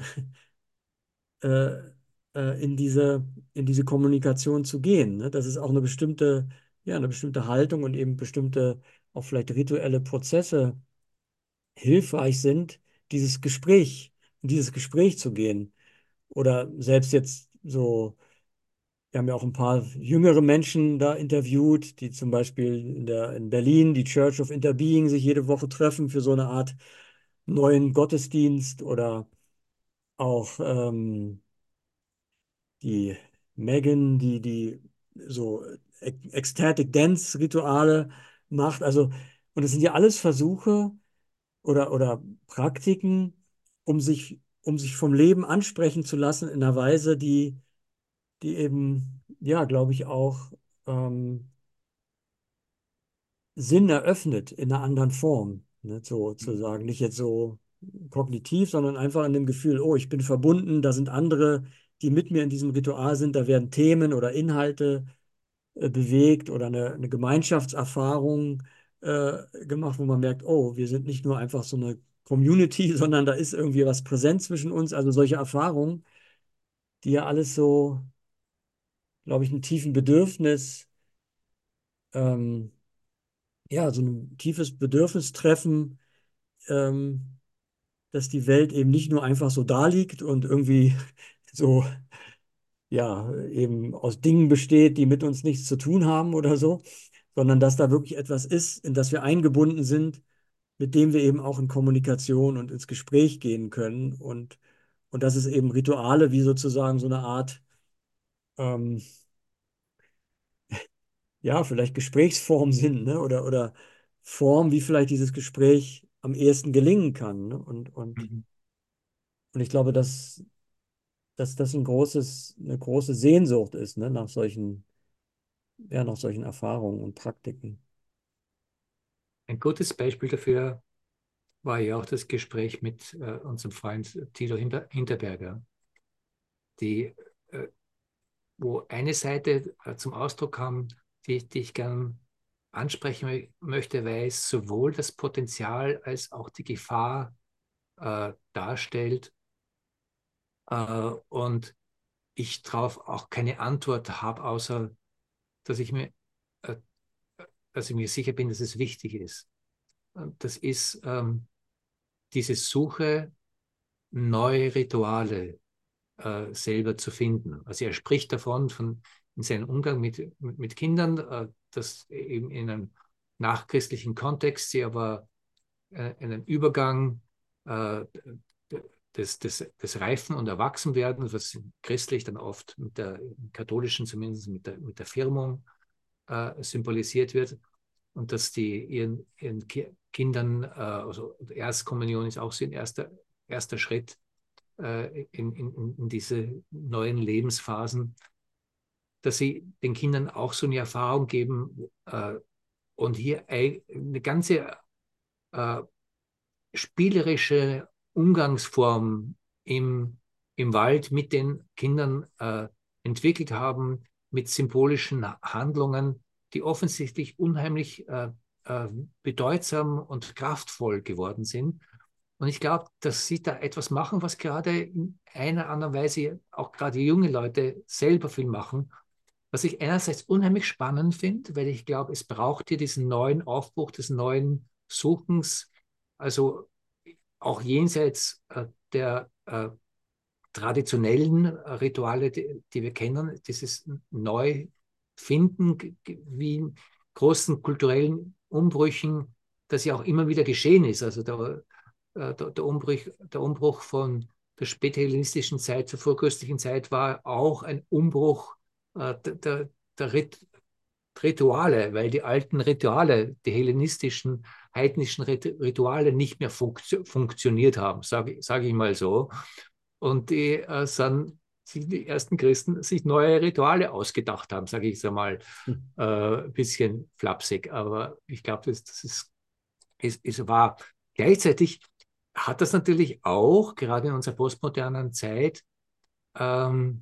äh, äh, in diese, in diese Kommunikation zu gehen. Ne? Dass es auch eine bestimmte, ja, eine bestimmte Haltung und eben bestimmte, auch vielleicht rituelle Prozesse hilfreich sind, dieses Gespräch, in dieses Gespräch zu gehen. Oder selbst jetzt so. Wir haben ja auch ein paar jüngere Menschen da interviewt, die zum Beispiel in der, in Berlin die Church of Interbeing sich jede Woche treffen für so eine Art neuen Gottesdienst oder auch ähm, die Megan, die, die so Ec- Ecstatic Dance Rituale macht. Also, und das sind ja alles Versuche oder, oder Praktiken, um sich, um sich vom Leben ansprechen zu lassen in einer Weise, die, die eben, ja, glaube ich, auch ähm, Sinn eröffnet in einer anderen Form. Ne? So zu sagen, nicht jetzt so kognitiv, sondern einfach in dem Gefühl, oh, ich bin verbunden, da sind andere, die mit mir in diesem Ritual sind, da werden Themen oder Inhalte äh, bewegt oder eine, eine Gemeinschaftserfahrung äh, gemacht, wo man merkt, oh, wir sind nicht nur einfach so eine Community, sondern da ist irgendwie was präsent zwischen uns. Also solche Erfahrungen, die ja alles so, glaube ich, ein tiefen Bedürfnis, ähm, ja, so ein tiefes Bedürfnis treffen, ähm, dass die Welt eben nicht nur einfach so da liegt und irgendwie so, ja, eben aus Dingen besteht, die mit uns nichts zu tun haben oder so, sondern dass da wirklich etwas ist, in das wir eingebunden sind, mit dem wir eben auch in Kommunikation und ins Gespräch gehen können und, und dass es eben Rituale wie sozusagen so eine Art, ähm, ja, vielleicht Gesprächsform sind, ne? Oder, oder Form, wie vielleicht dieses Gespräch am ehesten gelingen kann. Ne? Und, und, Mhm. und ich glaube, dass dass das ein großes, eine große Sehnsucht ist, ne, nach solchen, ja, nach solchen Erfahrungen und Praktiken. Ein gutes Beispiel dafür war ja auch das Gespräch mit äh, unserem Freund Tilo Hinter Hinterberger, die, äh, wo eine Seite äh, zum Ausdruck kam, die, die ich gern ansprechen mö- möchte, weil es sowohl das Potenzial als auch die Gefahr äh, darstellt äh, und ich darauf auch keine Antwort habe, außer dass ich mir, äh, dass ich mir sicher bin, dass es wichtig ist. Und das ist ähm, diese Suche, neue Rituale äh, selber zu finden. Also er spricht davon, von in seinem Umgang mit, mit, mit Kindern, äh, dass eben in einem nachchristlichen Kontext sie aber äh, einen Übergang äh, des, des, des Reifen- und Erwachsenwerdens, was christlich dann oft mit der, im katholischen zumindest mit der, mit der Firmung äh, symbolisiert wird. Und dass die ihren, ihren Ki Kindern, äh, also Erstkommunion ist auch so ein erster, erster Schritt äh, in, in, in diese neuen Lebensphasen, dass sie den Kindern auch so eine Erfahrung geben äh, und hier eine ganze äh, spielerische Umgangsform im, im Wald mit den Kindern äh, entwickelt haben, mit symbolischen Handlungen, die offensichtlich unheimlich äh, äh, bedeutsam und kraftvoll geworden sind. Und ich glaube, dass sie da etwas machen, was gerade in einer anderen Weise auch gerade junge Leute selber viel machen, was ich einerseits unheimlich spannend finde, weil ich glaube, es braucht hier diesen neuen Aufbruch des neuen Suchens, also auch jenseits äh, der äh, traditionellen äh, Rituale, die, die wir kennen, dieses Neufinden, wie in großen kulturellen Umbrüchen, das ja auch immer wieder geschehen ist. Also der, äh, der, der, Umbruch, der Umbruch von der späthellenistischen Zeit zur vorchristlichen Zeit war auch ein Umbruch äh, der, der, der Rit Rituale, weil die alten Rituale, die hellenistischen, heidnischen Rituale nicht mehr funktio funktioniert haben, sage sag ich mal so. Und die äh, sind, die ersten Christen sich neue Rituale ausgedacht haben, sage ich es einmal, äh, ein bisschen flapsig. Aber ich glaube, das, das ist, ist, ist wahr. Gleichzeitig hat das natürlich auch, gerade in unserer postmodernen Zeit, ähm,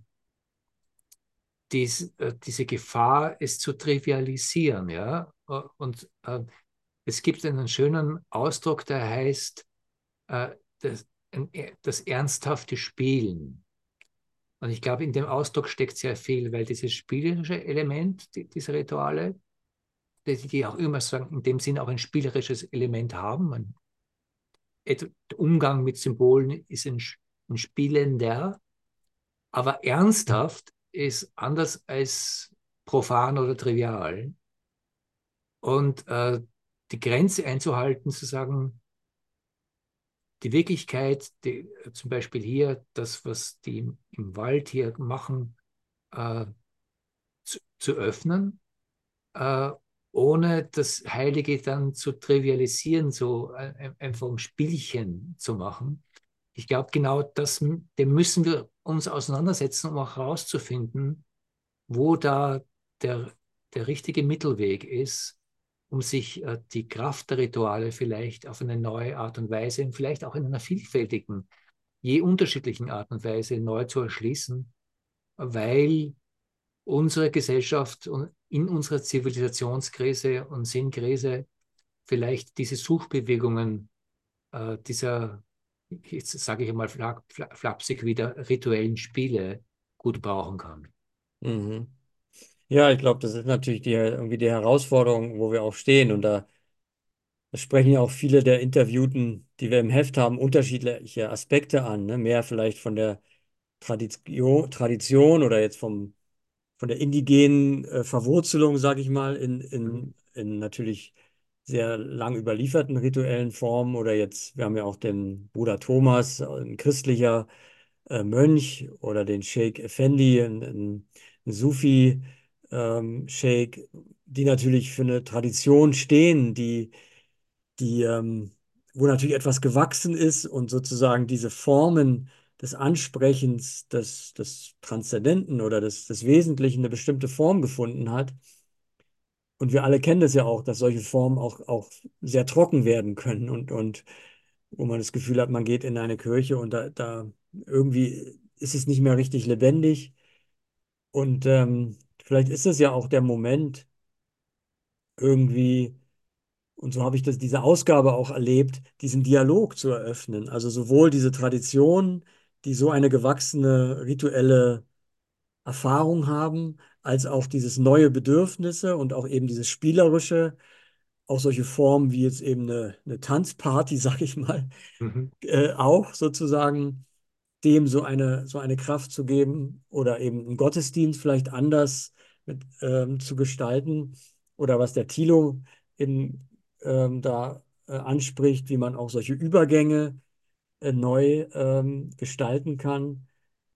dies, äh, diese Gefahr, es zu trivialisieren. Ja? Äh, Und äh, es gibt einen schönen Ausdruck, der heißt äh, das, ein, das ernsthafte Spielen. Und ich glaube, in dem Ausdruck steckt sehr viel, weil dieses spielerische Element, die, diese Rituale, die, die auch immer sagen, in dem Sinn auch ein spielerisches Element haben. Man, der Umgang mit Symbolen ist ein, ein spielender, aber ernsthaft ist anders als profan oder trivial. Und äh, die Grenze einzuhalten, zu sagen, die Wirklichkeit, die, zum Beispiel hier, das, was die im, im Wald hier machen, äh, zu, zu öffnen, äh, ohne das Heilige dann zu trivialisieren, so ein, einfach ein Spielchen zu machen. Ich glaube, genau das, dem müssen wir uns auseinandersetzen, um auch herauszufinden, wo da der, der richtige Mittelweg ist, um sich äh, die Kraft der Rituale vielleicht auf eine neue Art und Weise und vielleicht auch in einer vielfältigen, je unterschiedlichen Art und Weise neu zu erschließen, weil unsere Gesellschaft und in unserer Zivilisationskrise und Sinnkrise vielleicht diese Suchbewegungen äh, dieser, jetzt sage ich einmal fla fla flapsig wieder, rituellen Spiele gut brauchen kann. Mhm. Ja, ich glaube, das ist natürlich die, irgendwie die Herausforderung, wo wir auch stehen. Und da das sprechen ja auch viele der Interviewten, die wir im Heft haben, unterschiedliche Aspekte an. Ne? Mehr vielleicht von der Tradition, Tradition oder jetzt vom, von der indigenen äh, Verwurzelung, sage ich mal, in, Mhm. in, in natürlich sehr lang überlieferten rituellen Formen. Oder jetzt, wir haben ja auch den Bruder Thomas, ein christlicher äh, Mönch, oder den Sheikh Effendi, ein, ein, ein Sufi-Sheikh, die natürlich für eine Tradition stehen, die die, ähm, wo natürlich etwas gewachsen ist und sozusagen diese Formen des Ansprechens, des, des Transzendenten oder des, des Wesentlichen eine bestimmte Form gefunden hat. Und wir alle kennen das ja auch, dass solche Formen auch, auch sehr trocken werden können und, und wo man das Gefühl hat, man geht in eine Kirche und da, da irgendwie ist es nicht mehr richtig lebendig. Und ähm, vielleicht ist es ja auch der Moment, irgendwie. Und so habe ich das, diese Ausgabe auch erlebt, diesen Dialog zu eröffnen. Also sowohl diese Traditionen, die so eine gewachsene rituelle Erfahrung haben, als auch dieses neue Bedürfnisse und auch eben dieses Spielerische, auch solche Formen wie jetzt eben eine, eine Tanzparty, sag ich mal, Mhm. äh, auch sozusagen dem so eine, so eine Kraft zu geben oder eben einen Gottesdienst vielleicht anders mit, ähm, zu gestalten oder was der Thilo eben ähm, da äh, anspricht, wie man auch solche Übergänge äh, neu ähm, gestalten kann,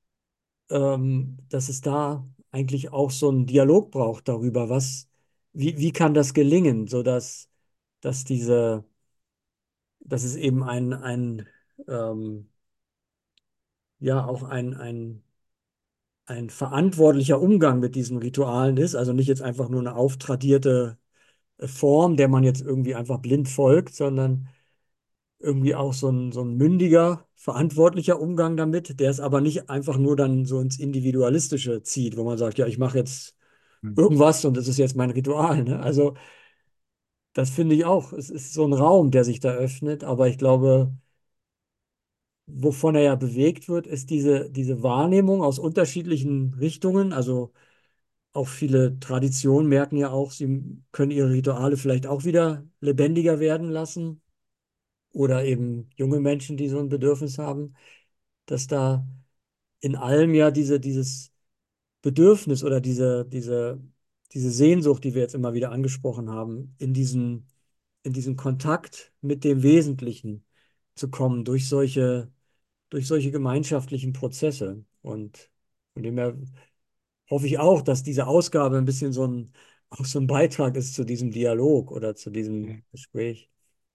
ähm, dass es da eigentlich auch so einen Dialog braucht darüber, was, wie, wie kann das gelingen, sodass dass diese, dass es eben ein, ein ähm, ja auch ein, ein, ein verantwortlicher Umgang mit diesen Ritualen ist, also nicht jetzt einfach nur eine auftradierte äh, Form, der man jetzt irgendwie einfach blind folgt, sondern irgendwie auch so ein, so ein mündiger, verantwortlicher Umgang damit, der es aber nicht einfach nur dann so ins Individualistische zieht, wo man sagt, ja, ich mache jetzt Hm. irgendwas und das ist jetzt mein Ritual. Ne? Also das finde ich auch. Es ist so ein Raum, der sich da öffnet, aber ich glaube, wovon er ja bewegt wird, ist diese, diese Wahrnehmung aus unterschiedlichen Richtungen. Also auch viele Traditionen merken ja auch, sie können ihre Rituale vielleicht auch wieder lebendiger werden lassen. Oder eben junge Menschen, die so ein Bedürfnis haben, dass da in allem ja diese, dieses Bedürfnis oder diese, diese, diese Sehnsucht, die wir jetzt immer wieder angesprochen haben, in diesen, in diesen Kontakt mit dem Wesentlichen zu kommen durch solche, durch solche gemeinschaftlichen Prozesse. Und von dem her hoffe ich auch, dass diese Ausgabe ein bisschen so ein, auch so ein Beitrag ist zu diesem Dialog oder zu diesem Okay. Gespräch.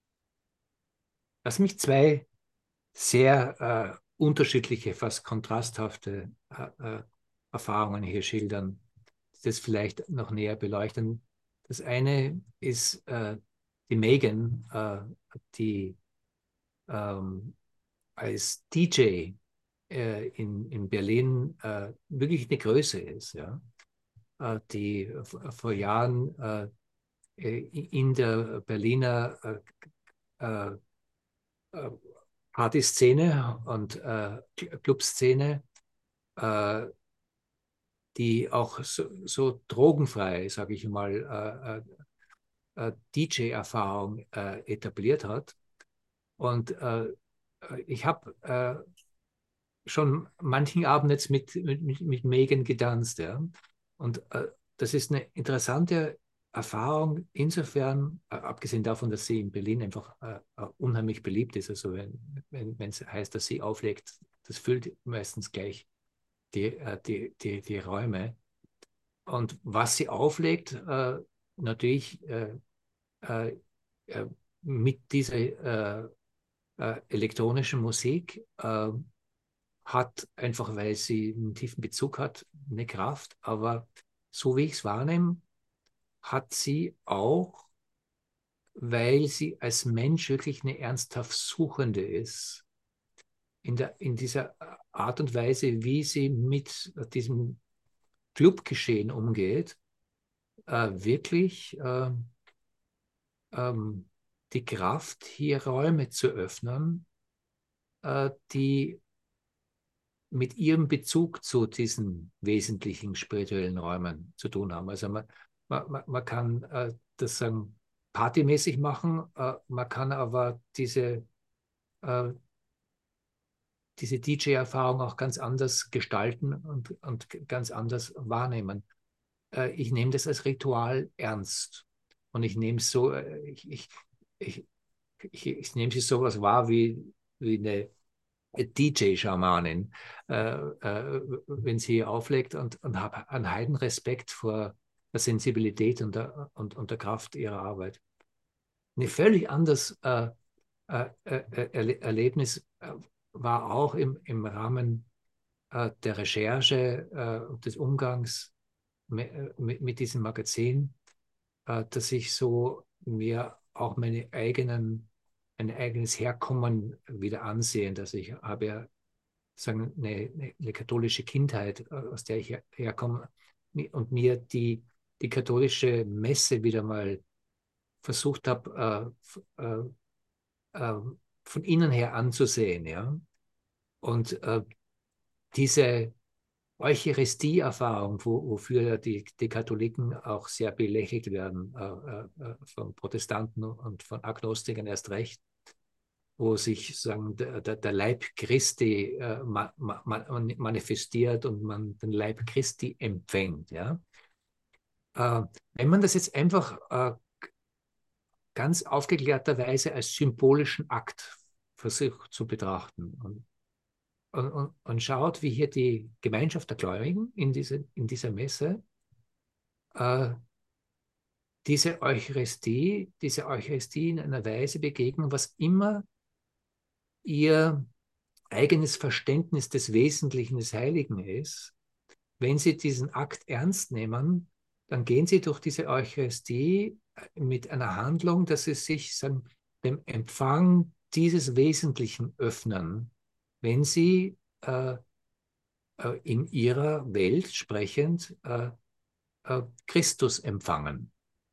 Lass mich zwei sehr äh, unterschiedliche, fast kontrasthafte äh, äh, Erfahrungen hier schildern, die das vielleicht noch näher beleuchten. Das eine ist äh, die Megan, äh, die ähm, als D J äh, in, in Berlin äh, wirklich eine Größe ist, ja, äh, die vor Jahren äh, in der Berliner äh, äh, äh, Partyszene und äh, Clubszene, äh, die auch so, so drogenfrei, sage ich mal, äh, äh, D J-Erfahrung äh, etabliert hat. Und äh, ich habe äh, schon manchen Abend jetzt mit, mit, mit Megan getanzt. Ja. Und äh, das ist eine interessante Erfahrung insofern, äh, abgesehen davon, dass sie in Berlin einfach äh, äh, unheimlich beliebt ist. Also wenn wenn wenn, es heißt, dass sie auflegt, das füllt meistens gleich die, äh, die, die, die Räume. Und was sie auflegt, äh, natürlich äh, äh, äh, mit dieser äh, äh, elektronischen Musik, äh, hat, einfach weil sie einen tiefen Bezug hat, eine Kraft. Aber so wie ich es wahrnehme, hat sie auch, weil sie als Mensch wirklich eine ernsthaft Suchende ist, in, der, in dieser Art und Weise, wie sie mit diesem Clubgeschehen umgeht, äh, wirklich äh, ähm, die Kraft, hier Räume zu öffnen, äh, die mit ihrem Bezug zu diesen wesentlichen spirituellen Räumen zu tun haben. Also man, man, man kann äh, das sagen, partymäßig machen, äh, man kann aber diese, äh, diese D J-Erfahrung auch ganz anders gestalten und, und ganz anders wahrnehmen. Äh, ich nehme das als Ritual ernst und ich nehme es so, äh, ich, ich, ich, ich, ich nehme es sowas wahr wie, wie eine D J-Schamanin, äh, äh, wenn sie auflegt und, und habe einen heiden Respekt vor der Sensibilität und der, und, und der Kraft ihrer Arbeit. Ein völlig anderes äh, äh, äh, Erle Erlebnis äh, war auch im, im Rahmen äh, der Recherche äh, und des Umgangs mit, mit, mit diesem Magazin, äh, dass ich so mir auch meine eigenen, mein eigenes Herkommen wieder ansehen, dass ich habe ja sagen, eine, eine katholische Kindheit, äh, aus der ich her, herkomme, und mir die, die katholische Messe wieder mal versucht habe, äh, äh, äh, von innen her anzusehen. Ja? Und äh, diese Eucharistie-Erfahrung, wo, wofür die, die Katholiken auch sehr belächelt werden, äh, äh, von Protestanten und von Agnostikern erst recht, wo sich sagen, der, der Leib Christi äh, ma, ma, manifestiert und man den Leib Christi empfängt. Ja? Äh, wenn man das jetzt einfach äh, ganz aufgeklärterweise als symbolischen Akt versucht zu betrachten und, und, und, und schaut, wie hier die Gemeinschaft der Gläubigen in, diese, in dieser Messe äh, diese Eucharistie, diese Eucharistie in einer Weise begegnen, was immer ihr eigenes Verständnis des Wesentlichen des Heiligen ist. Wenn Sie diesen Akt ernst nehmen, dann gehen Sie durch diese Eucharistie mit einer Handlung, dass Sie sich sagen, dem Empfang dieses Wesentlichen öffnen, wenn Sie äh, äh, in Ihrer Welt sprechend äh, äh, Christus empfangen.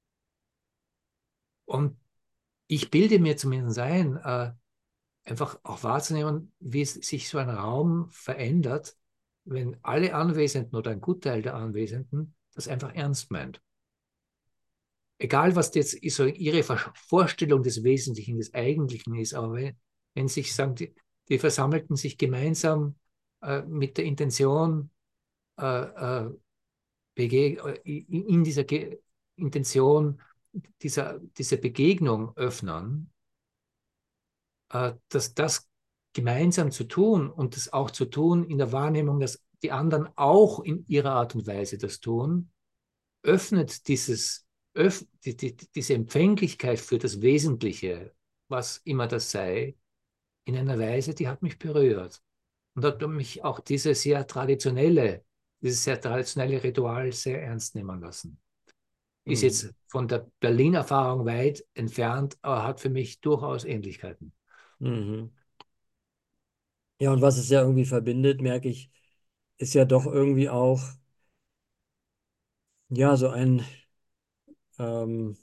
Und ich bilde mir zumindest ein, äh, einfach auch wahrzunehmen, wie es sich so ein Raum verändert, wenn alle Anwesenden oder ein Gutteil der Anwesenden das einfach ernst meint. Egal, was jetzt so ihre Vorstellung des Wesentlichen, des Eigentlichen ist, aber wenn, wenn sich sagen, die, die Versammelten sich gemeinsam äh, mit der Intention äh, äh, in, in dieser Ge Intention dieser, dieser Begegnung öffnen, äh, dass das gemeinsam zu tun und das auch zu tun in der Wahrnehmung, dass die anderen auch in ihrer Art und Weise das tun, öffnet dieses, öff, die, die, diese Empfänglichkeit für das Wesentliche, was immer das sei, in einer Weise, die hat mich berührt. Und hat mich auch diese sehr traditionelle, dieses sehr traditionelle Ritual sehr ernst nehmen lassen. Ist Mhm. jetzt von der Berlin-Erfahrung weit entfernt, aber hat für mich durchaus Ähnlichkeiten. Mhm. Ja, und was es ja irgendwie verbindet, merke ich, ist ja doch irgendwie auch, ja, so ein, ähm,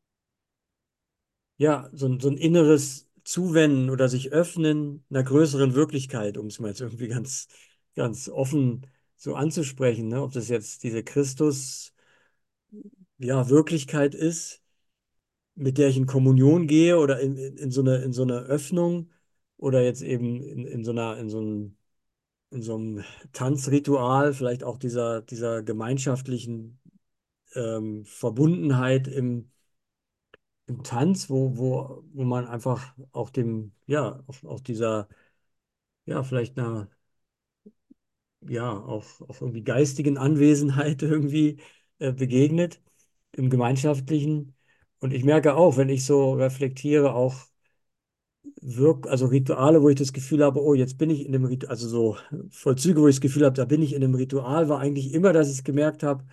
ja, so, ein- so ein inneres Zuwenden oder sich öffnen einer größeren Wirklichkeit, um es mal jetzt irgendwie ganz, ganz offen so anzusprechen, ne? Ob das jetzt diese Christus, ja, Wirklichkeit ist, mit der ich in Kommunion gehe oder in, in, in so eine, in so eine Öffnung oder jetzt eben in, in so einer, in so einem, in so einem Tanzritual, vielleicht auch dieser, dieser gemeinschaftlichen ähm, Verbundenheit im, im Tanz, wo, wo, wo man einfach auch dem, ja, auch, auch dieser, ja, vielleicht einer, ja, auch, auch irgendwie geistigen Anwesenheit irgendwie äh, begegnet im Gemeinschaftlichen. Und ich merke auch, wenn ich so reflektiere, auch Wirk, also Rituale, wo ich das Gefühl habe, oh, jetzt bin ich in dem Ritual, also so Vollzüge, wo ich das Gefühl habe, da bin ich in einem Ritual, war eigentlich immer, dass ich es gemerkt habe,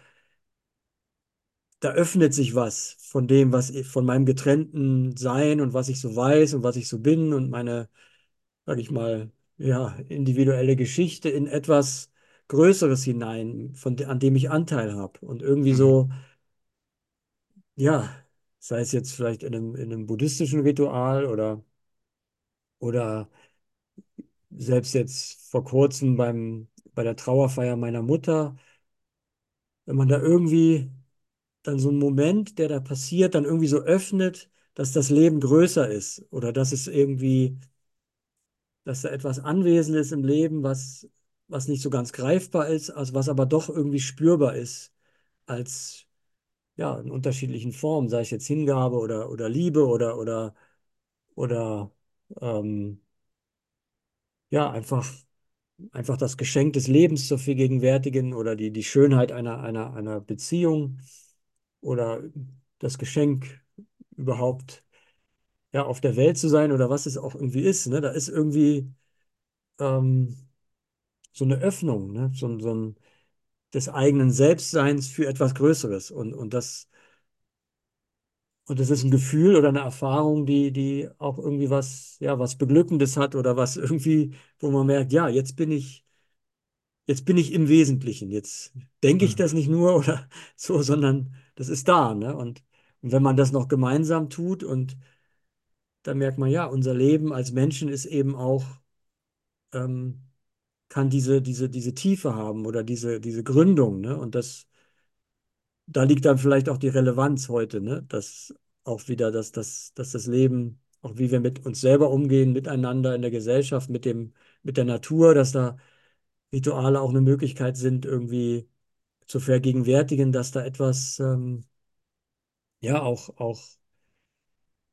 da öffnet sich was von dem, was ich, von meinem getrennten Sein und was ich so weiß und was ich so bin und meine, sag ich mal, ja, individuelle Geschichte in etwas Größeres hinein, von, de- an dem ich Anteil habe. Und irgendwie Mhm. so, ja, sei es jetzt vielleicht in einem, in einem buddhistischen Ritual oder, oder selbst jetzt vor kurzem beim, bei der Trauerfeier meiner Mutter, wenn man da irgendwie dann so einen Moment, der da passiert, dann irgendwie so öffnet, dass das Leben größer ist oder dass es irgendwie, dass da etwas anwesend ist im Leben, was, was nicht so ganz greifbar ist, also was aber doch irgendwie spürbar ist als ja in unterschiedlichen Formen, sei es jetzt Hingabe oder, oder Liebe oder oder oder ähm, ja einfach einfach das Geschenk des Lebens zu vergegenwärtigen oder die, die Schönheit einer, einer, einer Beziehung oder das Geschenk überhaupt ja, auf der Welt zu sein oder was es auch irgendwie ist. Ne? Da ist irgendwie ähm, so eine Öffnung, ne? So, ein- so ein, des eigenen Selbstseins für etwas Größeres. Und, und das, und das ist ein Gefühl oder eine Erfahrung, die, die auch irgendwie was, ja, was Beglückendes hat oder was irgendwie, wo man merkt, ja, jetzt bin ich jetzt bin ich im Wesentlichen. Jetzt denke ich Mhm. das nicht nur oder so, sondern das ist da, ne? Und, und wenn man das noch gemeinsam tut und dann merkt man, ja, unser Leben als Menschen ist eben auch, ähm, kann diese, diese, diese Tiefe haben oder diese, diese Gründung, ne? Und das, da liegt dann vielleicht auch die Relevanz heute, ne? Dass auch wieder, dass, dass, dass das Leben, auch wie wir mit uns selber umgehen, miteinander in der Gesellschaft, mit dem, mit der Natur, dass da Rituale auch eine Möglichkeit sind, irgendwie zu vergegenwärtigen, dass da etwas, ähm, ja, auch, auch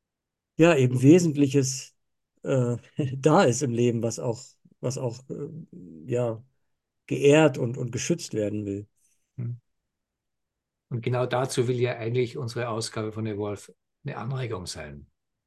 ja, eben Wesentliches äh, da ist im Leben, was auch, was auch äh, ja, geehrt und, und geschützt werden will. Hm. Und genau dazu will ja eigentlich unsere Ausgabe von Evolve eine Anregung sein.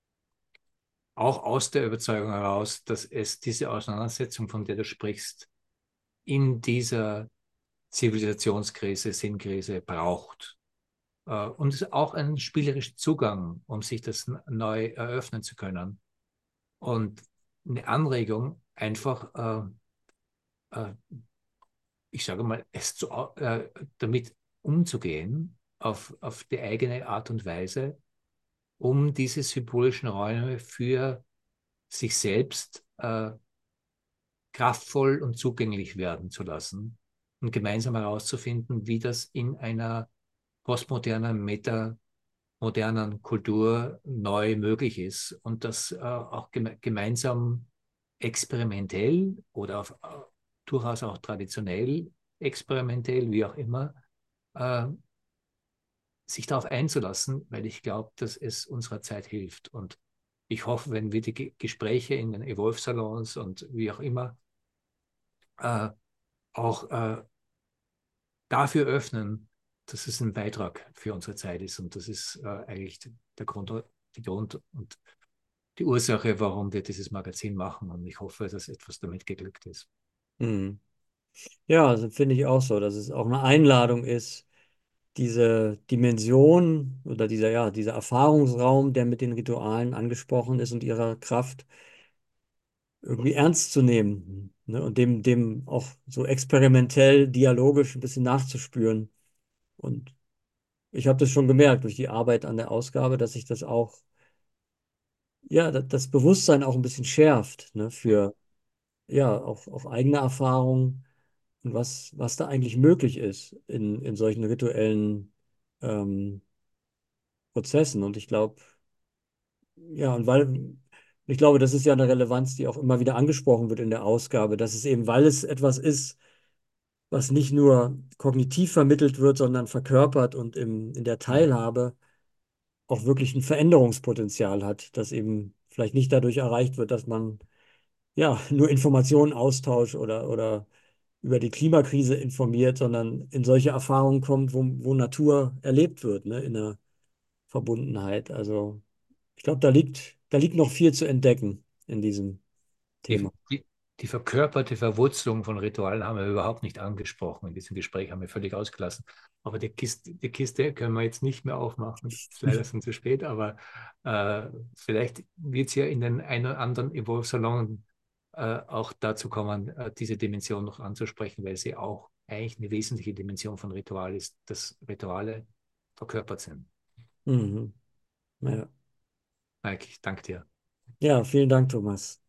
Auch aus der Überzeugung heraus, dass es diese Auseinandersetzung, von der du sprichst, in dieser Zivilisationskrise, Sinnkrise braucht. Äh, Und es auch einen spielerischen Zugang, um sich das neu eröffnen zu können. Und eine Anregung, einfach, äh, äh, ich sage mal, es zu, äh, damit umzugehen, auf, auf die eigene Art und Weise, um diese symbolischen Räume für sich selbst äh, kraftvoll und zugänglich werden zu lassen und gemeinsam herauszufinden, wie das in einer postmodernen, metamodernen Kultur neu möglich ist und das äh, auch geme gemeinsam experimentell oder auf, äh, durchaus auch traditionell experimentell, wie auch immer, äh, sich darauf einzulassen, weil ich glaube, dass es unserer Zeit hilft. Und ich hoffe, wenn wir die Ge Gespräche in den Evolve-Salons und wie auch immer äh, auch äh, dafür öffnen, dass es ein Beitrag für unsere Zeit ist. Und das ist äh, eigentlich der Grund, die Grund und die Ursache, warum wir dieses Magazin machen. Und ich hoffe, dass etwas damit geglückt ist. Mhm. Ja, also finde ich auch so, dass es auch eine Einladung ist, diese Dimension oder dieser, ja, dieser Erfahrungsraum, der mit den Ritualen angesprochen ist und ihrer Kraft irgendwie ernst zu nehmen, ne? Und dem, dem auch so experimentell, dialogisch ein bisschen nachzuspüren. Und ich habe das schon gemerkt durch die Arbeit an der Ausgabe, dass sich das auch, ja, da- das Bewusstsein auch ein bisschen schärft, ne? Für, ja, auch, auch eigene Erfahrungen und was, was da eigentlich möglich ist in, in solchen rituellen ähm, Prozessen. Und ich glaube, ja, und weil, ich glaube, das ist ja eine Relevanz, die auch immer wieder angesprochen wird in der Ausgabe, dass es eben, weil es etwas ist, was nicht nur kognitiv vermittelt wird, sondern verkörpert und im, in der Teilhabe auch wirklich ein Veränderungspotenzial hat, das eben vielleicht nicht dadurch erreicht wird, dass man ja nur Informationen austauscht oder, oder über die Klimakrise informiert, sondern in solche Erfahrungen kommt, wo, wo Natur erlebt wird, ne, in der Verbundenheit. Also ich glaube, da liegt, da liegt noch viel zu entdecken in diesem Die, Thema. die, die verkörperte Verwurzelung von Ritualen haben wir überhaupt nicht angesprochen. In diesem Gespräch haben wir völlig ausgelassen. Aber die Kiste, die Kiste können wir jetzt nicht mehr aufmachen. Es ist leider schon zu spät, aber äh, vielleicht wird es ja in den einen oder anderen Evolve-Salon äh, auch dazu kommen, äh, diese Dimension noch anzusprechen, weil sie auch eigentlich eine wesentliche Dimension von Ritual ist, dass Rituale verkörpert sind. Mhm. Ja. Mike, ich danke dir. Ja, vielen Dank, Thomas.